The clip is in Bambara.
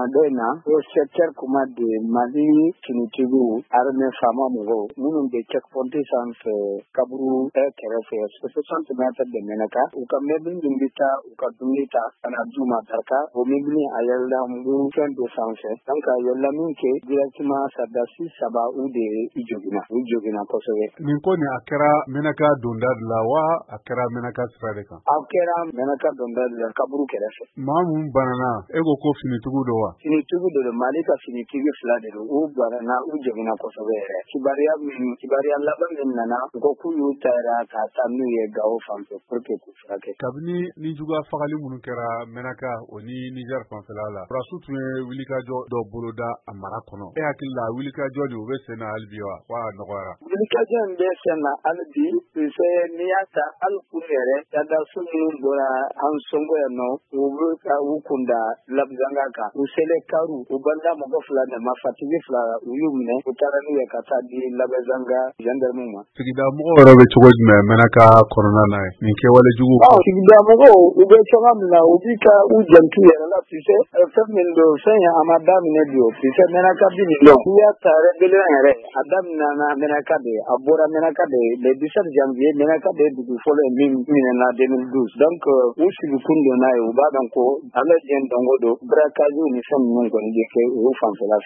Tumadena, au secteur de Mali, Kinitibu, armée fama mɔgɔw minnu bɛ checkpoint sanfɛ kaburu kɛrɛfɛ 60 mètres de Menaka u ka mobile min bɛ taa u ka dumuni ta ka na d'u ma Daraka o mobile a yɛlɛla fɛn dɔ sanfɛ donc a yɛlɛla min kɛ directement sardasi 3 u de joginna kosɛbɛ. Nin ko nin a kɛra Menaka donda de la wa a kɛra Menaka sira de kan? A kɛra Menaka donda de la kaburu kɛrɛfɛ. Maa mun banana e ko finitigiw don wa? Finitigiw de don, Mali ka finitigi 2 de don, u banana u joginna kosɛbɛ yɛrɛ. Kibaruya laban min nana u ko k'u y'u taara ka taa n'u ye Gao fanfɛ pour que k'u furakɛ. Kabini nijuguya fagali minnu kɛra Menaka o ni Niger fanfɛla la, Surasiw tun ye wulikajɔ dɔ boloda a mara kɔnɔ. E hakili la wulikajɔ nin o bɛ sen na hali bi wa a nɔgɔyara? Wulikajɔ in bɛ sen na hali bi n'i y'a ta hali kun yɛrɛ sardasiw minnu bɔra an Sonko yan nɔ u bɛ ka u kunda Labzanga kan u selen Karu u banda mɔgɔ 2 de ma fatigi 2 u y'u minɛ u taara n'u ye ka taa di Labzanga gendarmew ma. Sigida mɔgɔw yɛrɛ bɛ cogo jumɛn Menaka kɔnɔna na nin kɛwale jugu? Sigida mɔgɔw u bɛ cogoya min na u b'i ka u jantu yɛrɛ la fɛn min don fɛn ye a ma daminɛ bi o Menaka bi nin dɔn n'i y'a ta rébellion yɛrɛ a daminɛna Menaka de a bɔra Menaka de le 17 janvier Menaka de dugu fɔlɔ ye min minɛna 2012 donc u sigikun don n'a ye u b'a dɔn ko ale diɲɛ dongo don braquage ni fɛn ninnu kɔni bɛ kɛ o fanfɛla fɛ.